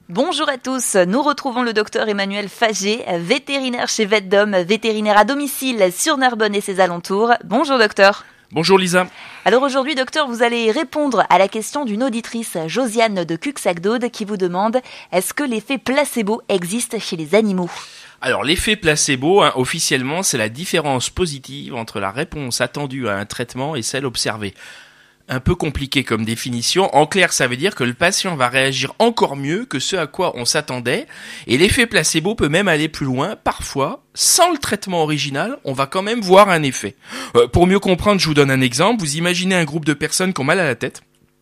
Bonjour à tous, nous retrouvons le docteur Emmanuel Fagé, vétérinaire chez VetDom, vétérinaire à domicile sur Narbonne et ses alentours. Bonjour docteur. Bonjour Lisa. Alors aujourd'hui docteur, vous allez répondre à la question d'une auditrice, Josiane de Cuxac-d'Aude, qui vous demande « Est-ce que l'effet placebo existe chez les animaux ?» Alors l'effet placebo, officiellement, c'est la différence positive entre la réponse attendue à un traitement et celle observée. Un peu compliqué comme définition. En clair, ça veut dire que le patient va réagir encore mieux que ce à quoi on s'attendait. Et l'effet placebo peut même aller plus loin. Parfois, sans le traitement original, on va quand même voir un effet. Pour mieux comprendre, je vous donne un exemple. Vous imaginez un groupe de personnes qui ont mal à la tête.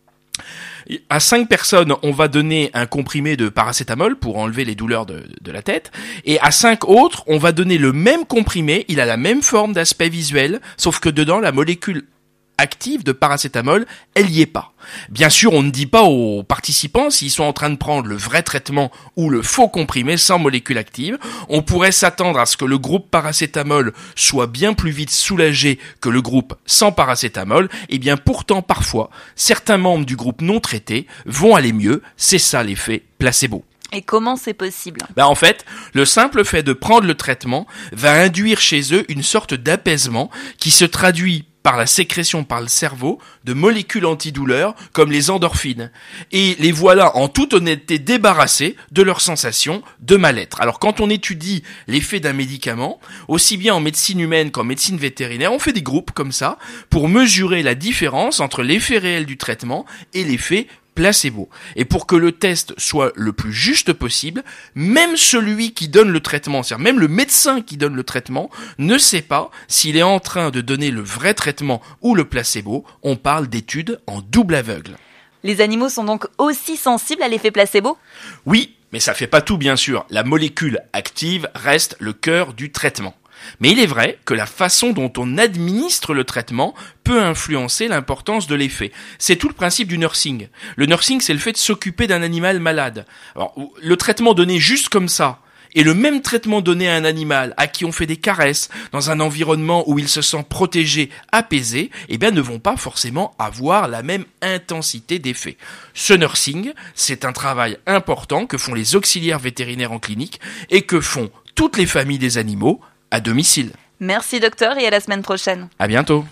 À 5 personnes, on va donner un comprimé de paracétamol pour enlever les douleurs de la tête. Et à 5 autres, on va donner le même comprimé. Il a la même forme d'aspect visuel, sauf que dedans, la molécule active de paracétamol, elle y est pas. Bien sûr, on ne dit pas aux participants s'ils sont en train de prendre le vrai traitement ou le faux comprimé sans molécule active. On pourrait s'attendre à ce que le groupe paracétamol soit bien plus vite soulagé que le groupe sans paracétamol. Et bien pourtant, parfois, certains membres du groupe non traité vont aller mieux. C'est ça l'effet placebo. Et comment c'est possible ? En fait, le simple fait de prendre le traitement va induire chez eux une sorte d'apaisement qui se traduit par la sécrétion par le cerveau de molécules antidouleurs comme les endorphines. Et les voilà en toute honnêteté débarrassés de leurs sensations de mal-être. Alors quand on étudie l'effet d'un médicament, aussi bien en médecine humaine qu'en médecine vétérinaire, on fait des groupes comme ça pour mesurer la différence entre l'effet réel du traitement et l'effet placebo. Et pour que le test soit le plus juste possible, même celui qui donne le traitement, c'est-à-dire même le médecin qui donne le traitement, ne sait pas s'il est en train de donner le vrai traitement ou le placebo. On parle d'études en double aveugle. Les animaux sont donc aussi sensibles à l'effet placebo ? Oui, mais ça fait pas tout bien sûr. La molécule active reste le cœur du traitement. Mais il est vrai que la façon dont on administre le traitement peut influencer l'importance de l'effet. C'est tout le principe du nursing. Le nursing, c'est le fait de s'occuper d'un animal malade. Alors, le traitement donné juste comme ça, et le même traitement donné à un animal à qui on fait des caresses dans un environnement où il se sent protégé, apaisé, ne vont pas forcément avoir la même intensité d'effet. Ce nursing, c'est un travail important que font les auxiliaires vétérinaires en clinique et que font toutes les familles des animaux à domicile. Merci docteur et à la semaine prochaine. À bientôt.